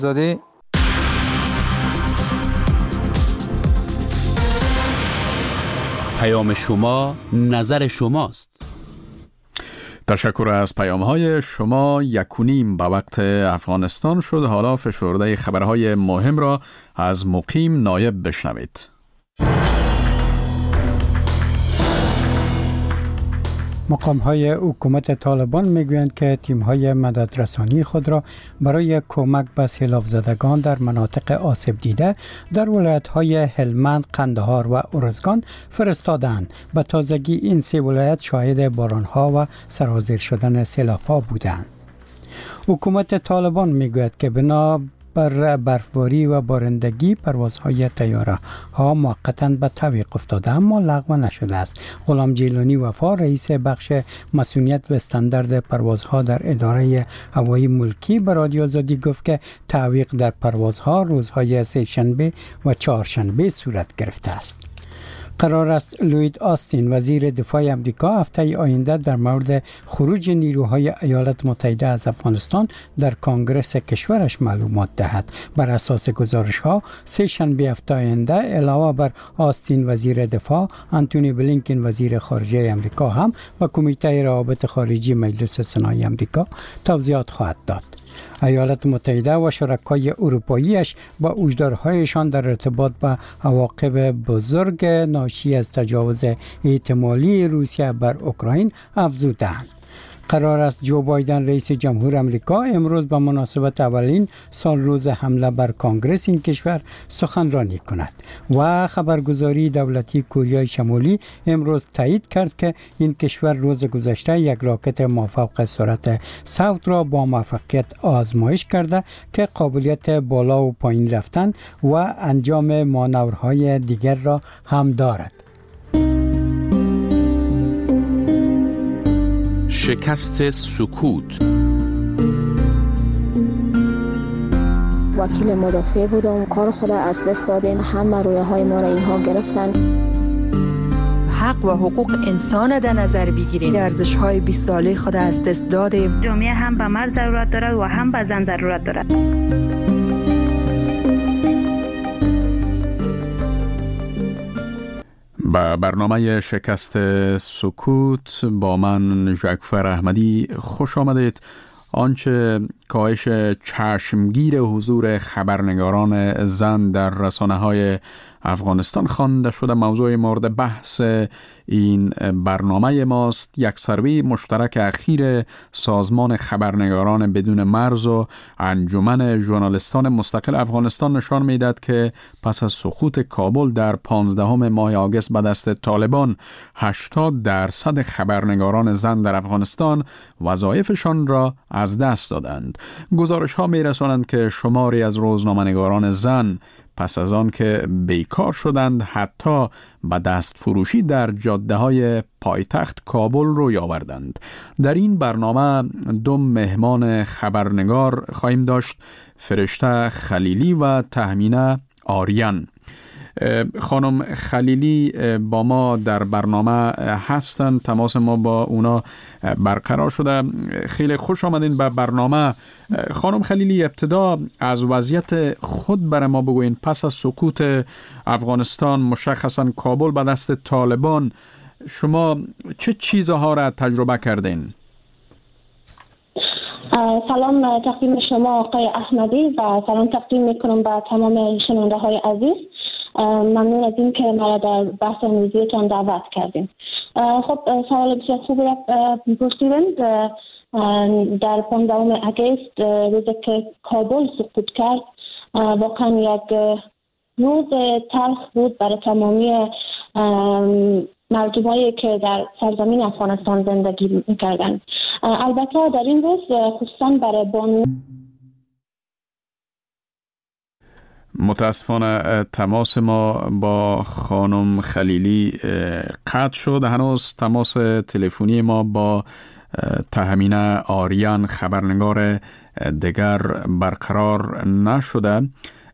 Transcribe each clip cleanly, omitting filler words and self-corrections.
زاده. پیام شما، نظر شماست. تشکر از پیام‌های شما. 1:30 به وقت افغانستان شد. حالا فشرده خبرهای مهم را از مقیم نایب بشنوید. مقام‌های حکومت طالبان میگویند که تیم‌های مددرسانی خود را برای کمک به سیلاب زدگان در مناطق آسیب دیده در ولایت‌های هلمند، قندهار و ارزگان فرستادند. به تازگی این سه ولایت شاهد باران‌ها و سرازیر شدن سیلاب‌ها بودند. حکومت طالبان میگوید که بنا بر برفباری و بارندگی پروازهای طیاره ها موقتاً به تعویق افتاده اما لغو نشده است. غلام جیلانی وفا رئیس بخش مسئولیت و استاندارد پروازها در اداره هوایی ملکی به رادیو آزادی گفت که تعویق در پروازها روزهای سه شنبه و چهارشنبه صورت گرفته است. قرار است لوید آستین وزیر دفاع آمریکا هفته آینده در مورد خروج نیروهای ایالات متحده از افغانستان در کنگره کشورش معلومات دهد. بر اساس گزارش‌ها سه شنبه هفته آینده علاوه بر آستین وزیر دفاع، آنتونی بلینکن وزیر خارجه آمریکا هم به کمیته روابط خارجی مجلس سنای آمریکا توضیحات خواهد داد. ایالات متحده و شرکای اروپاییش با هشدارهایشان در ارتباط با عواقب بزرگ ناشی از تجاوز احتمالی روسیه بر اوکراین افزودند. قرار است جو بایدن رئیس جمهور آمریکا امروز به مناسبت اولین سال روز حمله بر کنگره این کشور سخنرانی کند و خبرگزاری دولتی کره شمالی امروز تایید کرد که این کشور روز گذشته یک راکت مافوق سرعت صوت را با موفقیت آزمایش کرده که قابلیت بالا و پایین رفتن و انجام مانورهای دیگر را هم دارد. شکست سکوت. وکیل مدافع بودم، کار خود از دست دادیم، همه رویاهای ما را اینها گرفتن. حق و حقوق انسان در نظر بگیریم، ارزش‌های 20 ساله خود از دست دادیم. جامعه هم به مرد ضرورت دارد و هم به زن ضرورت دارد. با برنامه شکست سکوت با من ژاکفر احمدی خوش آمدید. آنچه کاهش چشمگیر حضور خبرنگاران زن در رسانه‌های افغانستان خوانده شده موضوع مورد بحث این برنامه ماست. یک سروی مشترک اخیر سازمان خبرنگاران بدون مرز و انجمن ژورنالیستان مستقل افغانستان نشان می‌دهد که پس از سقوط کابل در 15 ماه آگوست به دست طالبان 80% خبرنگاران زن در افغانستان وظایفشان را از دست دادند. گزارش‌ها می‌رسانند که شماری از روزنامه‌نگاران زن پس از آن که بیکار شدند حتی به دست فروشی در جاده‌های پایتخت کابل روی آوردند. در این برنامه دو مهمان خبرنگار خواهیم داشت، فرشته خلیلی و تهمینه آریان. خانم خلیلی با ما در برنامه هستند، تماس ما با اونا برقرار شده. خیلی خوش آمدین به برنامه. خانم خلیلی، ابتدا از وضعیت خود برای ما بگوین. پس از سقوط افغانستان، مشخصا کابل به دست طالبان، شما چه چیزها را تجربه کردین؟ سلام تقدیم شما آقای احمدی و سلام تقدیم میکنم به تمام شنونده های عزیز. ممنون از این که مرا در بحث امروزیتان دعوت کردیم. خب سوال بسیار خوبی را پرسیدند. در 15 آگوست روزی که کابل سقوط کرد واقعا یک روز تلخ بود برای تمامی مردمایی که در سرزمین افغانستان زندگی می‌کردند. البته در این روز خصوصا برای بانو متاسفانه تماس ما با خانم خلیلی قطع شد. هنوز تماس تلفنی ما با تهمینه آریان خبرنگار دیگر برقرار نشده.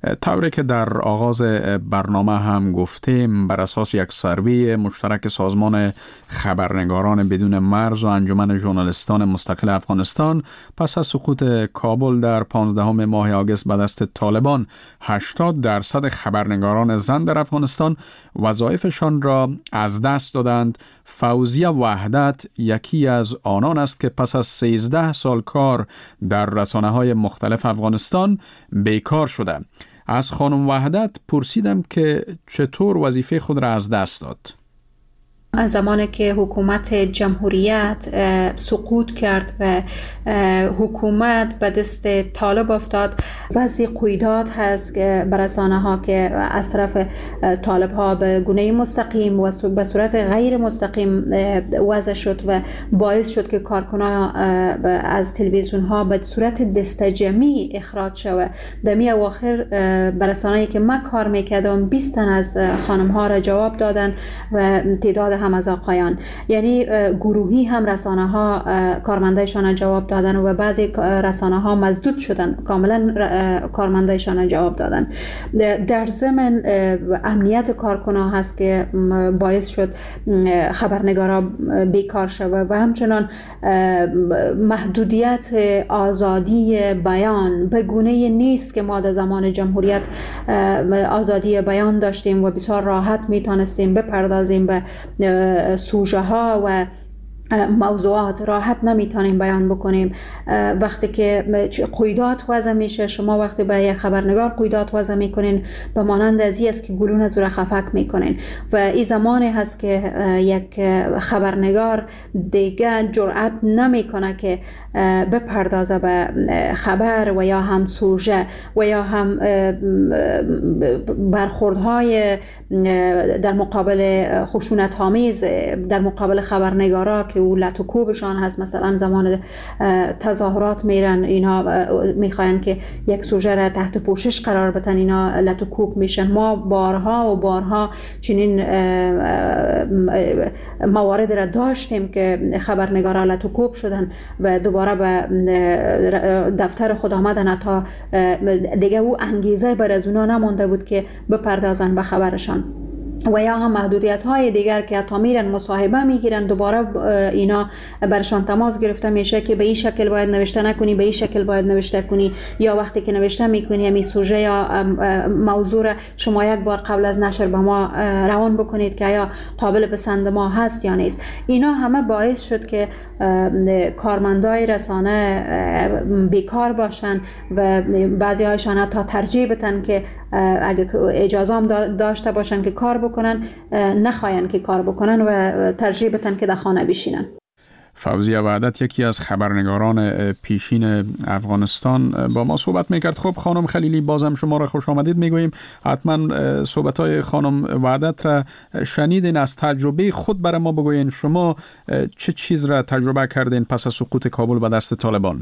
طوری که در آغاز برنامه هم گفتیم، بر اساس یک سروی مشترک سازمان خبرنگاران بدون مرز و انجمن ژورنالیستان مستقل افغانستان، پس از سقوط کابل در 15 ماه آگوست به دست طالبان، 80% خبرنگاران زن در افغانستان وظایفشان را از دست دادند. فوزیه وحدت یکی از آنان است که پس از 13 سال کار در رسانه‌های مختلف افغانستان بیکار شده. از خانم وحدت پرسیدم که چطور وظیفه خود را از دست داد. زمانی که حکومت جمهوریت سقوط کرد و حکومت به دست طالب افتاد، وضع قیودات هست که بر رسانه‌ها که از طرف طالب ها به گونه مستقیم و به صورت غیر مستقیم وضع شد و باعث شد که کارکنان از تلویزیون ها به صورت دستجمعی اخراج شود. در می اواخر بر رسانه‌ای که من کار میکردم 20 تن از خانم ها را جواب دادن و تعداد هم از آقایان، یعنی گروهی هم رسانه ها کارمندایشان جواب دادن و بعضی رسانه ها مزدود شدن، کاملا کارمندایشان جواب دادن. در ضمن امنیت کارکنان هست که باعث شد خبرنگارا بیکار شود و همچنان محدودیت آزادی بیان به گونه نیست که ما در زمان جمهوریت آزادی بیان داشتیم و بسیار راحت میتونستیم بپردازیم به سوژه ها و موضوعات، راحت نمیتونیم بیان بکنیم. وقتی که قیودات وضع میشه، شما وقتی به یک خبرنگار قیودات وضع میکنین به مانند از این است که گلون از او خفک میکنین و این زمانی هست که یک خبرنگار دیگه جرأت نمیکنه که بپردازه به خبر و یا هم سوژه و یا هم برخوردهای در مقابل خشونت آمیز در مقابل خبرنگارا که او لط و کوبشان هست. مثلا زمان تظاهرات میرن، اینا میخواین که یک سوژه را تحت پوشش قرار بدن، اینا لط و کوب میشن. ما بارها و بارها چنین موارد را داشتیم که خبرنگارا لط و کوب شدن و دوباره به دفتر خود آمدن تا دیگه او انگیزه بر از اونا نمونده بود که بپردازن به خبرشان. و یا هم محدودیت های دیگر که تا میرن مصاحبه میگیرن، دوباره اینا برشان تماس گرفته میشه که به این شکل باید نوشته نکنی، به این شکل باید نوشته کنی، یا وقتی که نوشته میکنی می سوژه یا موضوع را شما یک بار قبل از نشر به ما روان بکنید که یا قابل پسند ما هست یا نیست. اینا همه باعث شد که کارمندای رسانه بیکار باشن و بعضی هایشان تا ترجیح بدن که اگه اجازه هم داشته باشن که کار بکنن، نخواین که کار بکنن و ترجیح بدن که در خانه بشینن. فوزیه وحدت یکی از خبرنگاران پیشین افغانستان با ما صحبت میکرد. خب خانم خلیلی، بازم شما را خوش آمدید میگوییم. حتما صحبت‌های خانم وحدت را شنیدین. از تجربه خود برای ما بگوین، شما چه چیز را تجربه کردین پس از سقوط کابل به دست طالبان؟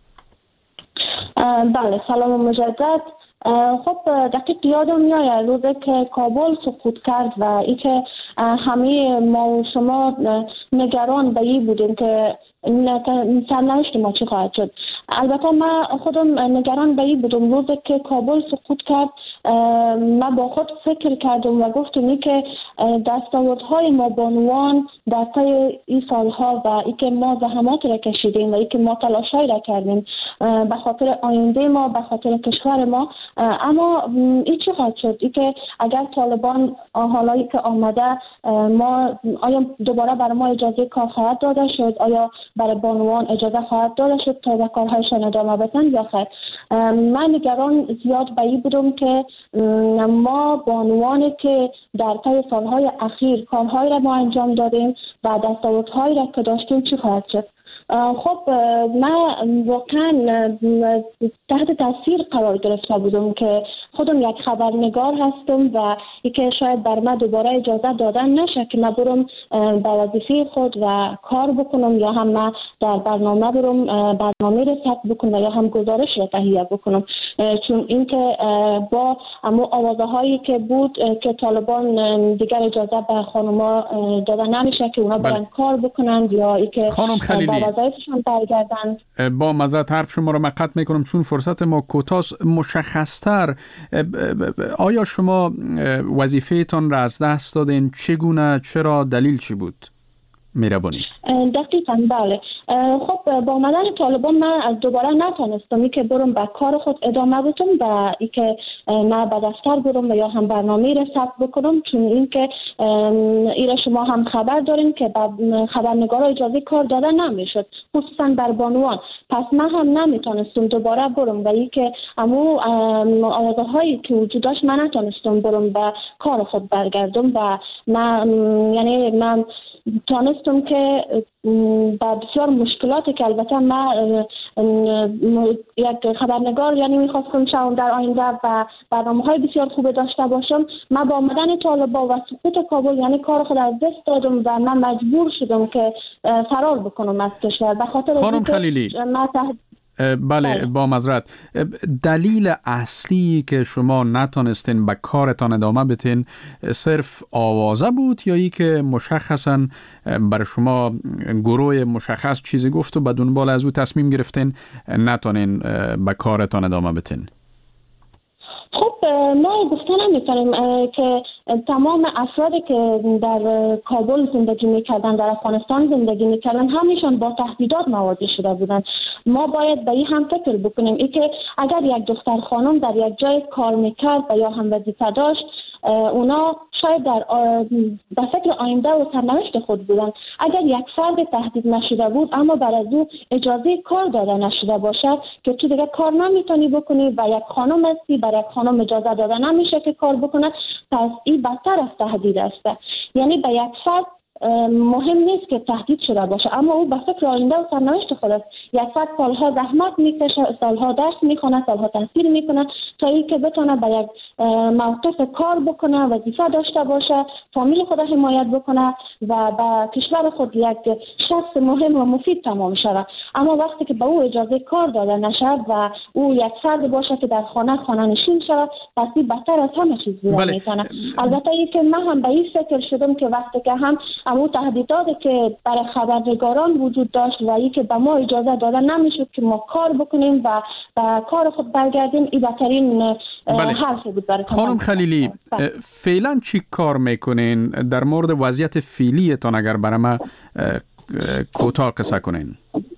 بله، سلام مجدد. خب دقیق یادم میاد روزی که کابل سقوط کرد و ای که همه ما و شما نگران به این بودیم که سرنوشت ما چی خواهد شد. البته من خودم نگران به این بودم. روزی که کابل سقوط کرد من با خود فکر کردم و گفتم ای که دستاوردهای ما بانوان در طی این سالها و ای که ما زحمات را کشیدیم و ای که ما تلاشای را کردیم به خاطر آینده ما، به خاطر کشور ما، اما این چی خواهد شد؟ ای که اگر طالبان حالایی که آمده، ما آیا دوباره برای ما اجازه کار خواهد داده شد؟ آیا برای بانوان اجازه خواهد داده شد تا به کارهایشان ادامه بدن یا خیر؟ من نگران زیاد به این بودم که ما بانوانی که در طی سالهای اخیر کارهایی را ما انجام دادیم و دستاوردهایی را که داشتیم چی خواهد شد؟ خب من واقعا تحت تاثیر قرار گرفته بودم که خودم یک خبرنگار هستم و اینکه شاید بر من دوباره اجازه دادن نشه که من برم به وظیفه خود و کار بکنم، یا هم من در برنامه برم برنامه را ثبت بکنم یا هم گزارش را تهیه بکنم. چون اینکه با اما آوازه هایی که بود که طالبان دیگر اجازه به خانوما داده نمیشه که اونا برن کار بکنن یا اینکه خانم خلیلی با معذرت حرف شما رو قطع میکنم چون فرصت ما کوتاست. مشخصتر آیا شما وظیفه‌تان را از دست دادین؟ چگونه؟ چرا؟ دلیل چی بود؟ میربانی. دقیقاً بله. خب با آمدن طالبان من از دوباره نتونستم که برم به کار خود ادامه بدم و اینکه نه به دفتر برم و یا هم برنامه را ثبت بکنم، چون اینکه ایره شما هم خبر دارین که به خبرنگارا اجازه کار داده نمیشد، خصوصا بر بانوان. پس من هم نمیتونستم دوباره برم و اینکه امو آگاهی که وجود داشت من نتونستم برم به کار خود برگردم و من تانستم که با بسیار مشکلاتی که البته من یک خبرنگار میخواستم شام در آینده و برنامه‌های بسیار خوب داشته باشم، من با آمدن طالبان و سقوط کابل کار خود از دست دادم و من مجبور شدم که فرار بکنم از کشور. به خاطر خانم خلیلی، بله با معذرت، دلیل اصلی که شما نتونستین به کارتان ادامه بدین صرف آوازه بود یا ای که مشخصا برای شما گروه مشخص چیزی گفت و بدون بال از او تصمیم گرفتین نتونین به کارتان ادامه بدین؟ خب ما گفته نمی‌کنیم که تمام افرادی که در کابل زندگی می‌کردن، در افغانستان زندگی می‌کردن، همشون با تهدیدات مواجه شده بودن. ما باید به این هم فکر بکنیم ای که اگر یک دختر خانم در یک جای کار می‌کرد و یا هم وظیفه داشت، اونا شاید در فکر آینده و سرنوشت خود بودن. اگر یک فرد تهدید نشده بود اما بر از او اجازه کار داده نشده باشد که تو دیگه کار نمیتونی بکنی و یک خانم هستی، برای یک خانم اجازه داده نمیشه که کار بکنه، پس این بدتر از تهدید است. یعنی به یک فرد مهم نیست که تهدید شده باشه، اما او به فکر آینده و سرنوشت خود است. یک فرد سالها زحمت میکشه، سالها درس میخونه، سالها تحصیل میکنه تا اینکه بتونه به یک موقف کار بکنه، وظیفه داشته باشه، فامیل خود حمایت بکنه و به کشور خود یک شخص مهم و مفید تمام شود. اما وقتی که به او اجازه کار داده نشد و او یک فرد باشه که در خانه نشین شود، پس این بدتر از همه چیز میکنه. البته اینکه من هم به این فکر شدم که وقتی که هم اما تهدیداتی که برای خبرنگاران وجود داشت و اینکه به ما اجازه داده نمیشد که ما کار بکنیم و به کار خود برگردیم، این بهترین حرف بود برای خانم خلیلی. فعلا چی کار میکنین؟ در مورد وضعیت فعلیتان اگر برای ما کوتاه قصه کنین.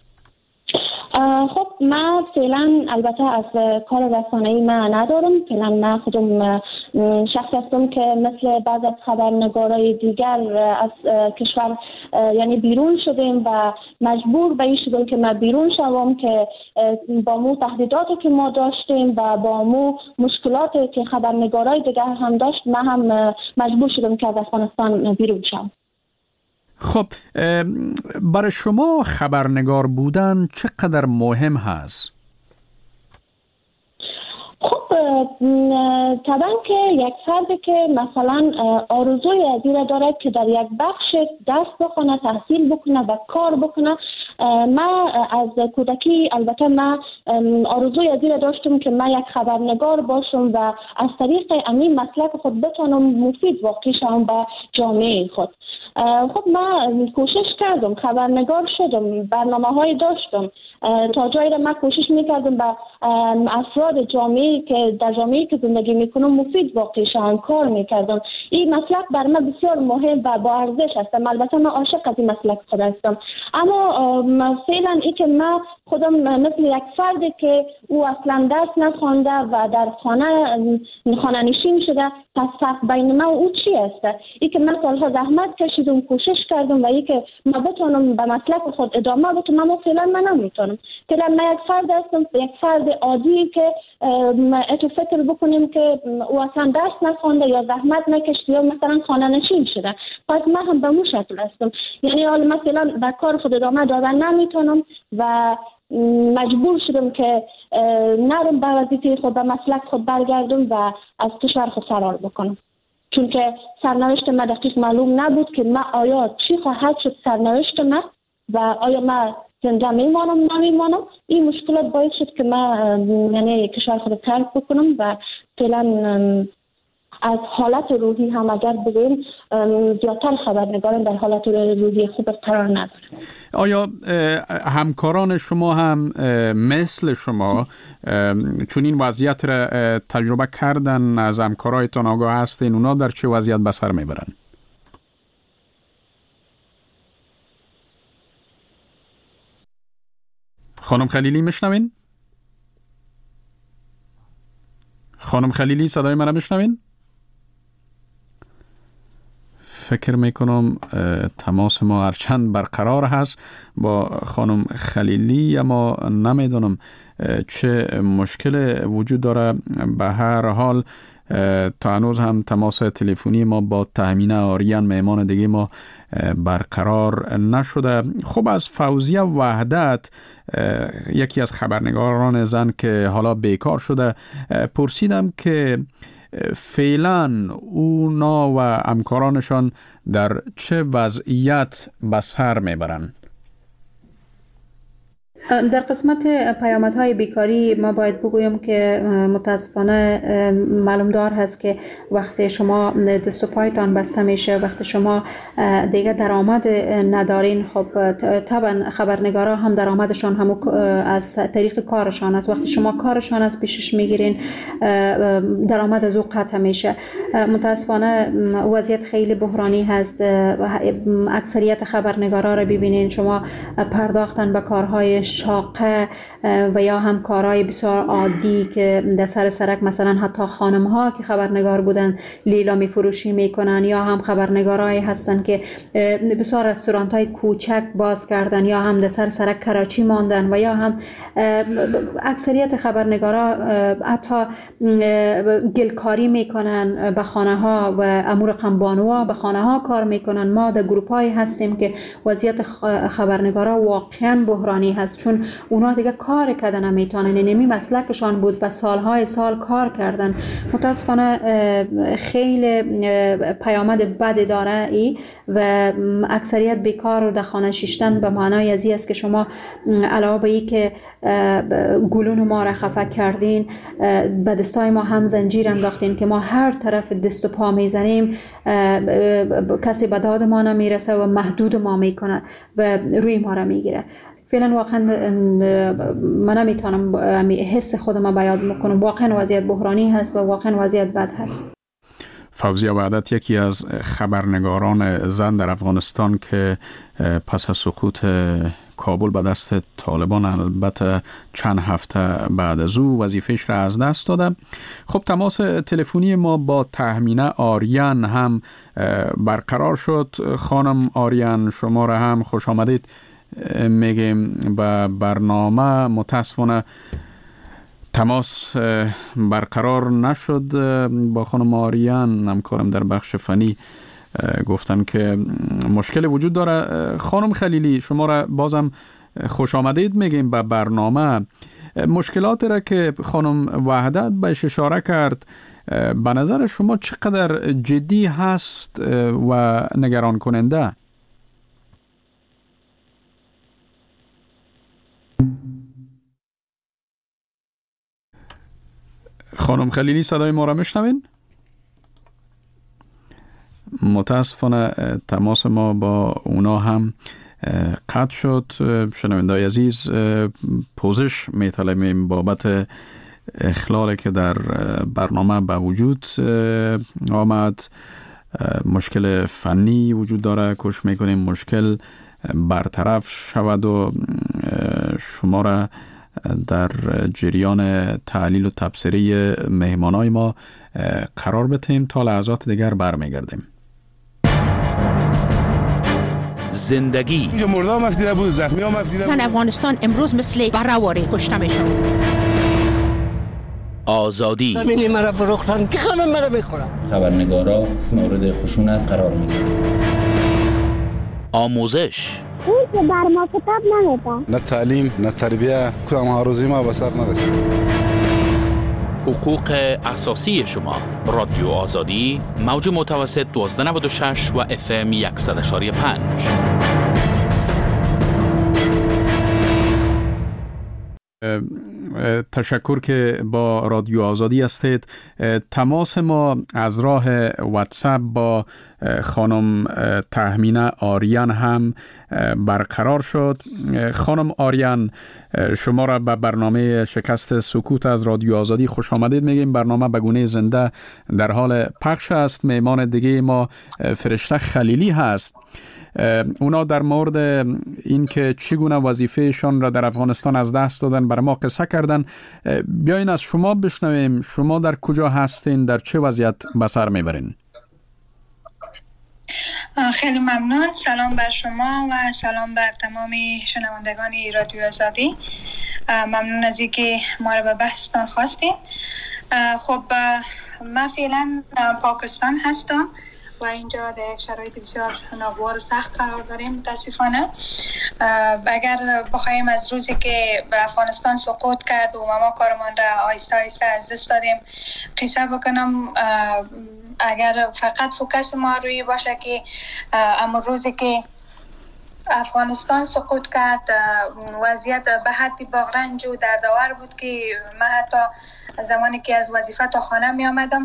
خب من فعلا البته از کار رسانه‌ای من ندارم. فعلا من خودم شخص هستم که مثل بعض از خبرنگارای دیگر از کشور بیرون شدیم و مجبور به این شدیم که من بیرون شوم که با مو تهدیداتی که ما داشتیم و با مو مشکلاتی که خبرنگارای دیگر هم داشت، من هم مجبور شدم که از افغانستان بیرون شوم. خب برای شما خبرنگار بودن چقدر مهم هست؟ خب طبعا که یک فردی که مثلا آرزوی از این داره که در یک بخش درس بخونه، تحصیل بکنه و کار بکنه. من از کودکی البته من آرزوی از این داشتم که من یک خبرنگار باشم و از طریق این مسلک خود بتونم مفید واقع شم به جامعه خود. خب من کوشش کردم، خبرنگار شدم، برنامه‌های داشتم، تا جایی را من کوشش میکردم به افراد جامعه که در جامعه که زندگی میکنم مفید واقع شم، کار میکردم. این مسلک بر من بسیار مهم و با ارزش هستم. البته من عاشق از این مسلک خود هستم، اما فعلا این که من خودم مثل یک فردی که او اصلا درس نخوانده و در خانه نشین شده، پس فرق بین من و او چی است؟ این که من سالها زحمت کشیدم، کوشش کردم و این که من بتونم به مسلک خود ادامه بدم، اما فعلا من نمیتونم. فعلا من یک فرد هستم، یک فرد عادی که اتو فکر بکنیم که او اصلا درس نخوانده یا زحمت نکشیده یا مثلا خانه نشین شده، پس من هم به مو شکل هستم. یعنی حالا مثلا به کار خود ادامه دادن نمیتونم و مجبور شدم که نرم به وظیفه خود، به مسلک خود برگردم و از کشور خود فرار بکنم، چون که سرنوشت من دقیق معلوم نبود که من آیا چی خواهد شد سرنوشت من و آیا من زنده میمانم نمیمانم. این مشکلات باعث شد که من کشور خود ترک بکنم و فعلا از حالت روحی هم اگر بگیم زیادتر خبرنگاران در حالت روزی خوب قرار ندارند. آیا همکاران شما هم مثل شما چون این وضعیت را تجربه کردن، از همکارایتان آگاه هستین، اونا در چه وضعیت به سر میبرن؟ خانم خلیلی میشنوین؟ خانم خلیلی صدای من را میشنوین؟ فکر میکنم تماس ما هرچند برقرار هست با خانم خلیلی، اما نمیدونم چه مشکل وجود داره. به هر حال تا هنوز هم تماس تلفنی ما با تهمینه آریان مهمان دیگه ما برقرار نشده. خب از فوزیه وحدت، یکی از خبرنگاران زن که حالا بیکار شده، پرسیدم که فعلا اونا و همکارانشان در چه وضعیت به سر میبرن؟ در قسمت پیامدهای بیکاری ما باید بگویم که متاسفانه معلومدار هست که وقتی شما دست و پایتان بسته میشه، وقتی شما دیگه درآمد ندارین، خب طبعا خبرنگارا هم درآمدشان هم از طریق کارشان است. وقتی شما کارشان از پیشش میگیرین، درآمد از او قطع میشه. متاسفانه وضعیت خیلی بحرانی هست. اکثریت خبرنگارا رو ببینین، شما پرداختن به کارهای شاقه و یا هم کارهای بسیار عادی که در سر سرک، مثلا حتی خانم ها که خبرنگار بودن لیلامی فروشی میکنن، یا هم خبرنگارایی هستن که بسیار رستورانت های کوچک باز کردن، یا هم در سر سرک کراچی ماندن، و یا هم اکثریت خبرنگارا حتی گلکاری میکنن به خانه ها و امور قنبانوا به خانه ها کار میکنن. ما در گروپ هایی هستیم که وضعیت خبرنگارا واقعا بحرانی هست، چون اونا دیگه کار کردن نمیتونن، نمی مسلکشان بود، به سالهای سال کار کردن. متاسفانه خیلی پیامد بد داره ای و اکثریت بیکار و در خانه شیشتن به معنای ازی است که شما علاوه به ای که گلون ما را خفه کردین، به دستای ما هم زنجیر انداختین که ما هر طرف دست و پا میزنیم کسی به داد ما نمیرسه و محدود ما میکنه و روی ما را میگیره. فعلا واقعا من نمیتونم حس خودم بیان کنم. واقعا وضعیت بحرانی هست و واقعا وضعیت بد هست. فوزیه وحدت یکی از خبرنگاران زن در افغانستان که پس از سقوط کابل به دست طالبان، البته چند هفته بعد از او وظیفه‌اش را از دست داده. خب تماس تلفنی ما با تهمینه آریان هم برقرار شد. خانم آریان، شما را هم خوش آمدید میگیم به برنامه. متاسفانه تماس برقرار نشد با خانم آریان، همکارم در بخش فنی گفتن که مشکل وجود داره. خانم خلیلی، شما را بازم خوش آمدید میگیم به برنامه. مشکلاتی را که خانم وحدت بهش اشاره کرد به نظر شما چقدر جدی هست و نگران کننده؟ خانم خلیلی صدای ما را میشنوین؟ متاسفانه تماس ما با اونا هم قطع شد. شنونده‌های عزیز، پوزش میطلبیم بابت اخلالی که در برنامه به وجود آمد. مشکل فنی وجود داره، کوشش میکنیم مشکل برطرف شود و شما را در جریان تحلیل و تبصره مهمانای ما قرار بدهیم. تا لحظات دیگر برمیگردیم. زندگی اینجا مرده هم افدیده بود، زخمی هم افدیده بود. زن افغانستان امروز مثل برهواری کشته میشن. آزادی زمینی مرا فروختن که همه مرا میخورن. خبرنگارا مورد خشونت قرار میگیرن. آموزش اون که بر ما کتاب نمیدن، نه تعلیم نه تربیه، کدام ها روزی ما به سر نرسید. حقوق اساسی شما. رادیو آزادی، موج متوسط 1296 و FM 100.5. تشکر که با رادیو آزادی هستید. تماس ما از راه واتساپ با خانم تهمینه آریان هم برقرار شد. خانم آریان، شما را به برنامه شکست سکوت از رادیو آزادی خوش آمدید میگیم. برنامه به گونه زنده در حال پخش است. مهمان دیگه ما فرشته خلیلی هست. اونا در مورد این که چگونه وظیفهشان را در افغانستان از دست دادن بر ما قصه کردن. بیاین از شما بشنویم. شما در کجا هستین؟ در چه وضعیت به سر میبرین؟ خیلی ممنون. سلام بر شما و سلام بر تمام شنوندگان رادیو آزادی. ممنون از اینکه ما را به بحثتان خواستین. خب من فعلا پاکستان هستم و اینجا در یک شرایط بسیار ناگوار و سخت قرار داریم متاسفانه. اگر بخوایم از روزی که افغانستان سقوط کرد و ما کارمان را آهسته آهسته از دست دادیم قصه بکنم، اگر فقط فوکس ما روی باشه که اما روزی که افغانستان سقوط کرد وضعیت به حدی باغرنج و دردآور بود که من حتی زمانی که از وظیفه تا خانه می آمدم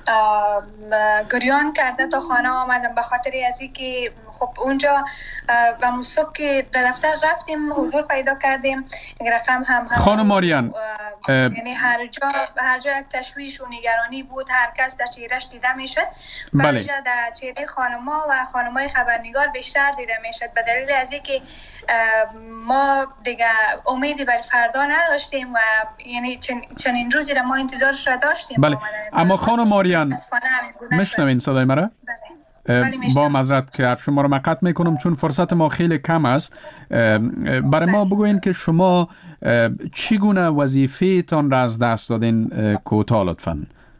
گریان کرده تا خانه آمدم، به خاطر از اینکه خب اونجا و صبح که در دفتر رفتیم حضور پیدا کردیم یک رقم هم خانم آریان، یعنی هر جا یک تشویش و نگرانی بود، هر کس در چهرهش دیده میشد. بله. اینجا در چهره خانم‌ها و خانم‌های خبرنگار بیشتر دیده میشد به دلیل از اینکه ما دیگه امیدی بر فردا نداشتیم و یعنی چنین روزی را ما انتظارش را داشتیم. بله. اما خانم آریان میشنوین صدای مرا؟ با معذرت که شما رو قطع میکنم چون فرصت ما خیلی کم است. برای ما بگوین که شما چگونه وظیفه تان را از دست دادین کوتاه لطفاً.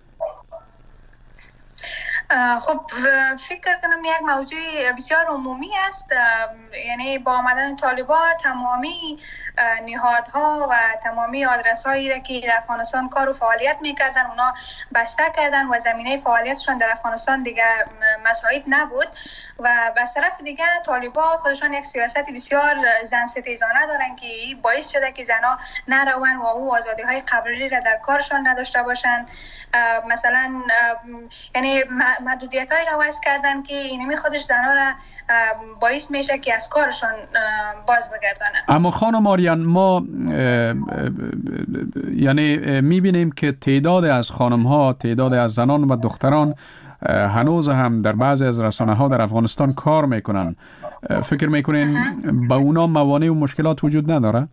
خب فکر کنم یک موضوع بسیار عمومی است. یعنی با آمدن طالبان تمامی نهادها و تمامی آدرس‌هایی را که در افغانستان کار و فعالیت می‌کردن اونا بسته کردن و زمینه فعالیتشون در افغانستان دیگه مساعد نبود و از طرف دیگه طالبان خودشون یک سیاست بسیار زن ستیزانه دارن که باعث شده که زنها نروان و او آزادی‌های قبلی را در کارشان نداشته باشن. مثلا یعنی محدودیت‌هایی را وضع کردن که اینمی خودش زنها را باعث میشه که از کارشان باز بگردانن. اما خانم آریان، ما یعنی میبینیم که تعداد از خانم‌ها، تعداد از زنان و دختران هنوز هم در بعضی از رسانه‌ها در افغانستان کار میکنن. فکر میکنین با اونا موانع و مشکلات وجود نداره؟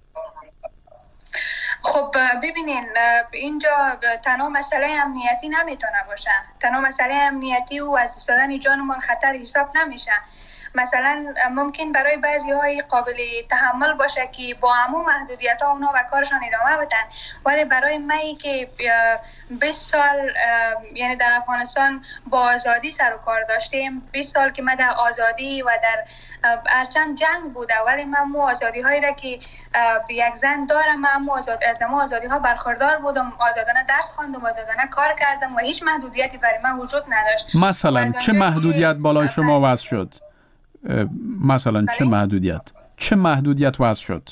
خب ببینین اینجا تنها مسئله امنیتی نمیتونه باشه. تنها مسئله امنیتی و از دست دادن جانمان خطر حساب نمیشه. مثلا ممکن برای بعضی های قابل تحمل باشه که با همون محدودیت ها اونا و کارشان ادامه بدن، ولی برای من که 20 سال یعنی در افغانستان با آزادی سر و کار داشتیم، 20 سال که من در آزادی و در هرچند جنگ بوده ولی من مو آزادی هایی را که یک زن دارم، من از آزادی ها برخوردار بودم، آزادانه درس خواندم، آزادانه کار کردم و هیچ محدودیتی برای من وجود نداشت. مثلا چه محدودیت بالای شما وضع شد؟ مثلا چه محدودیت وضع شد؟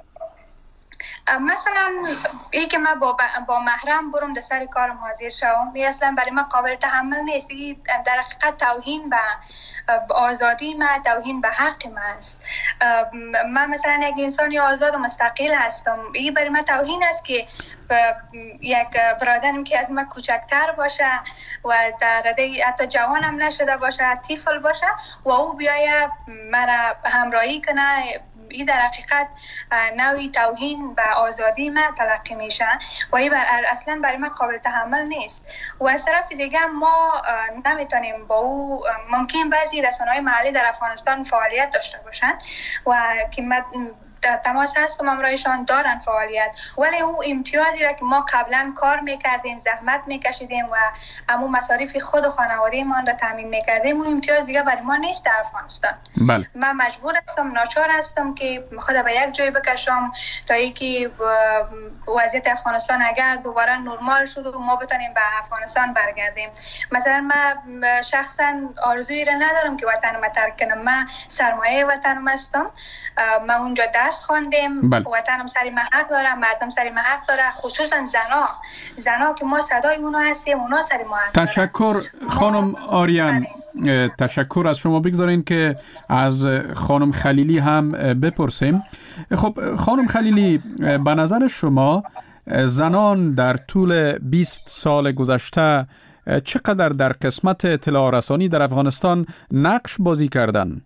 مثلا ای که من با محرم برم در سر کارم حاضر شوم، اصلا برای من قابل تحمل نیست. در حقیقت توهین به آزادی من، توهین به حق من است. من مثلا یک انسانی آزاد و مستقل هستم، این برای من توهین است که یک برادرم که از من کوچکتر باشه و در رده حتی جوانم نشده باشه، طفل باشه و او بیاید مرا همراهی کنه، این در حقیقت نوعی توهین به آزادی من تلقی میشه و این اصلا برای من قابل تحمل نیست. و از طرف دیگه ما نمیتونیم با او، ممکن بعضی رسانه‌های محلی در افغانستان فعالیت داشته باشن و که در تماس هستم همراهشان دارن فعالیت، ولی اون امتیازی را که ما قبلا کار میکردیم، زحمت میکشیدیم و همون مصارف خود و خانواده ما را تامین میکردیم، اون امتیاز دیگه برای ما نیست در افغانستان. بله. من مجبور هستم، ناچار هستم که خود به یک جای بکشم تا اینکه وضعیت افغانستان اگر دوباره نرمال شد و ما بتونیم به افغانستان برگردیم. مثلا من شخصا آرزویی را ندارم که وطنم را ترک کنم. من سرمایه وطنم هستم، من اونجا درس خواندیم. بله. وطنم سری حق داره، مردم سری حق داره، خصوصا زنا که ما صدای اونا هستیم، اونا سری حق داره. تشکر خانم آریان. تشکر از شما. بگذارین که از خانم خلیلی هم بپرسیم. خب خانم خلیلی، به نظر شما زنان در طول 20 سال گذشته چقدر در قسمت اطلاع رسانی در افغانستان نقش بازی کردند؟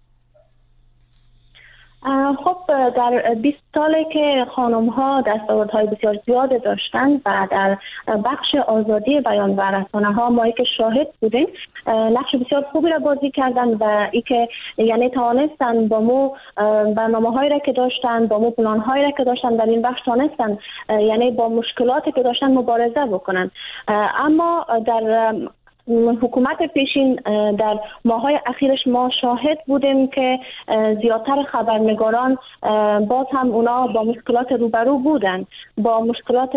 خب در 20 سالی که خانم ها دستاوردهای بسیار زیاد داشتن و در بخش آزادی بیان و رسانه ها ما که شاهد بودیم نقش بسیار خوبی را بازی کردن و ای که یعنی توانستن با مو برنامه هایی را که داشتن، با مو پلان هایی را که داشتن در این بخش توانستن یعنی با مشکلاتی که داشتن مبارزه بکنن. اما در حکومت پیشین در ماهای اخیرش ما شاهد بودیم که زیادتر خبرنگاران باز هم اونا با مشکلات روبرو بودن، با مشکلات.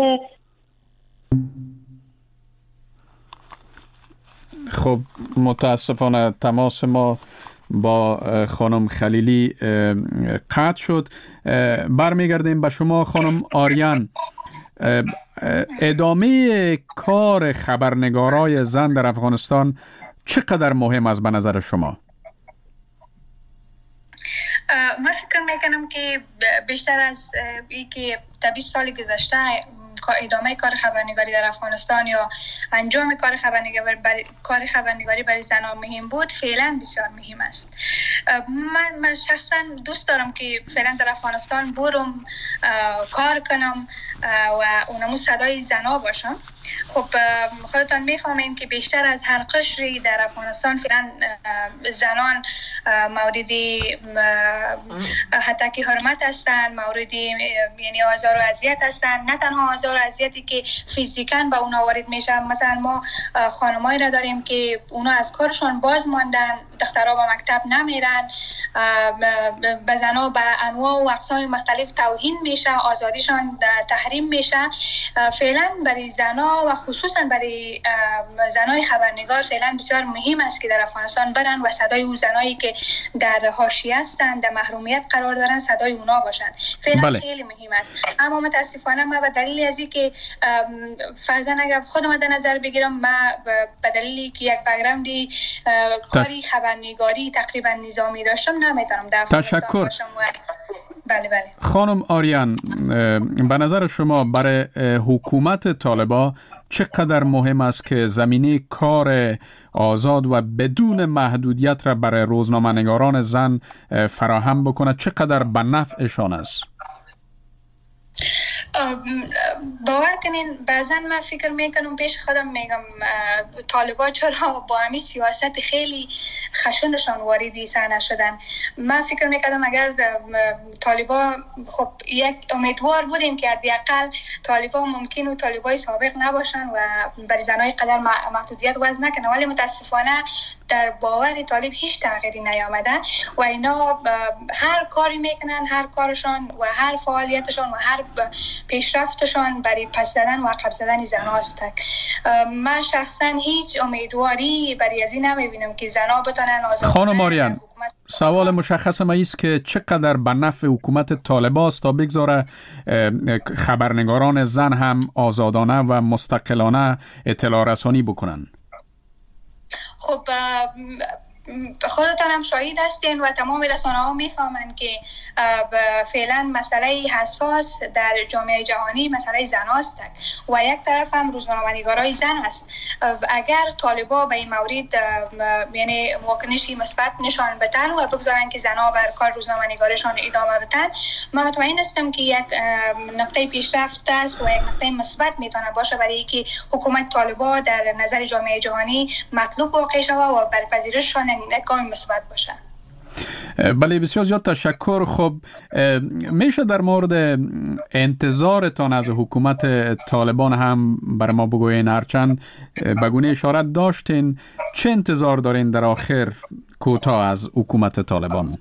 خب متاسفانه تماس ما با خانم خلیلی قطع شد. برمیگردیم به شما خانم آریان. ادامه کار خبرنگارای زن در افغانستان چقدر مهم است به نظر شما؟ من فکر میکنم که بیشتر از این که در 20 سال گذشته ادامه کار خبرنگاری در افغانستان یا انجام کار خبرنگاری برای زنان مهم بود، فعلا بسیار مهم است. من شخصا دوست دارم که فعلا در افغانستان برم کار کنم و اونمو صدای زنا باشم. خب خودتان میفهمین که بیشتر از هر قشری در افغانستان فعلا زنان مورد حتی حرمت هستند، مورد یعنی آزار و اذیت هستند. نه تنها آزار و اذیتی که فیزیکاً به اونا وارد میشه، مثلا ما خانمایی را داریم که اونا از کارشون باز ماندن، دخترها به مکتب نمیرن، به زنها به انواع و اقسام مختلف توهین میشه، آزادیشان تحریم میشه. فعلا برای زنها و خصوصا برای زنای خبرنگار فعلا بسیار مهم است که در افغانستان برن و صدای اون زنایی که در حاشیه هستند، در محرومیت قرار دارن، صدای اونا باشن. فعلا خیلی مهم است. اما متاسفانه ما به دلیل از اینکه فرضاً اگر خودم در نظر بگیرم، ما به دلیلی که یک بک‌گراندی کاری خبرنگاری تقریبا نظامی داشتم نمیتونم در تشکر. بله. خانم آریان، به نظر شما برای حکومت طالبان چقدر مهم است که زمینه کار آزاد و بدون محدودیت را برای روزنامه‌نگاران زن فراهم بکنه؟ چقدر به نفعشان است؟ باور کنین بعضا من فکر میکنم، پیش خودم میگم طالبا چرا با همین سیاست خیلی خشنشان واردی صحنه شدن. من فکر میکردم اگر طالبا، خب یک امیدوار بودیم که حداقل طالبا ممکن و طالبای سابق نباشن و برای زنای قدر محدودیت وضع نکنه، ولی متاسفانه در باور طالب هیچ تغییری نیامده و اینا هر کاری میکنن، هر کارشان و هر فعالیتشان و هر پیشرفتشان برای پس زدن و عقب زدن زنها است. من شخصا هیچ امیدواری برای از این نمیبینم که زنها بتونن آزاد. خانم آریان، سوال مشخص ما است که چقدر به نفع حکومت طالبان است تا بگذاره خبرنگاران زن هم آزادانه و مستقلانه اطلاع رسانی بکنن؟ خب خودتان هم شاهد هستین و تمام رسانه ها میفهمند که فعلا مسئله حساس در جامعه جهانی مسئله زن است و یک طرف هم روزنامه‌نگارای زن است. اگر طالبا به این مورد یعنی واکنشی مثبت نشان بدن و بگذارن که زنها بر کار روزنامه‌نگاریشان ادامه بدن، من مطمئن هستم که یک نقطه پیشرفت است و یک نقطه مثبت میتونه باشه برای اینکه حکومت طالبا در نظر جامعه جهانی مطلوب واقع شود و بر پذیرششان گام مثبت باشه. بله، بسیار زیاد تشکر. خب میشه در مورد انتظارتان از حکومت طالبان هم برای ما بگوین؟ هرچند بگونه اشارت داشتین، چه انتظار دارین در آخر کوتاه از حکومت طالبان؟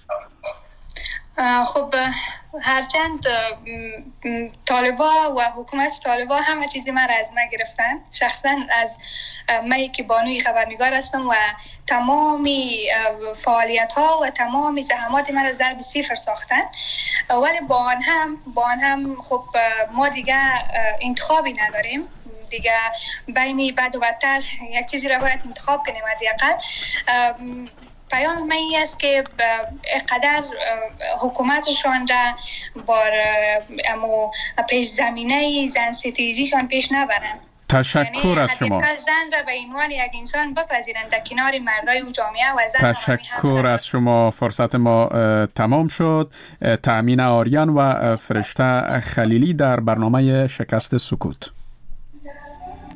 خب هرچند طالبا و حکومت طالبا همه چیزی من را از من گرفتن، شخصا از من که بانوی خبرنگار هستم و تمامی فعالیت ها و تمامی زحمات من را ضرب صفر ساختن، ولی با آن هم خب ما دیگه انتخابی نداریم. دیگه بین بد و بدتر یک چیزی را باید انتخاب کنیم. حداقل پیام من این است که قدر حکومتشان را بار امو پیش زمینه زن ستیزیشان پیش نبرند. تشکر از شما. یعنی زن را به عنوان یک انسان بپذیرند در کنار مردای و جامعه و زن. تشکر از شما. فرصت ما تمام شد. تأمین آریان و فرشته خلیلی در برنامه شکست سکوت.